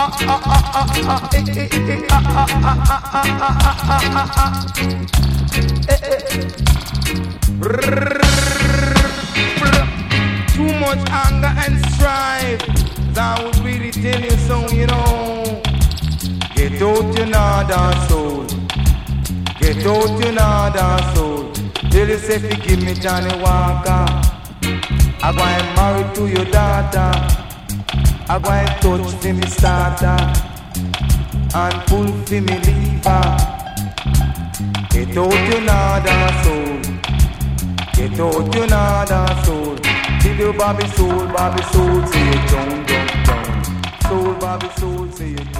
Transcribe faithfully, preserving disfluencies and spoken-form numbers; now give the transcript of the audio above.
Too much anger and strife. I would really tell you so, you know. Get out your nada soul. Get out your nada soul. Tell yourself you give me Johnny Walker. I go and marry to your daughter. I go and touch for me starter and pull for me lever. Get out your nada soul. Get out your nada soul. Till your Bobby soul, Bobby soul, say you down, down, down. Soul, Bobby soul, say you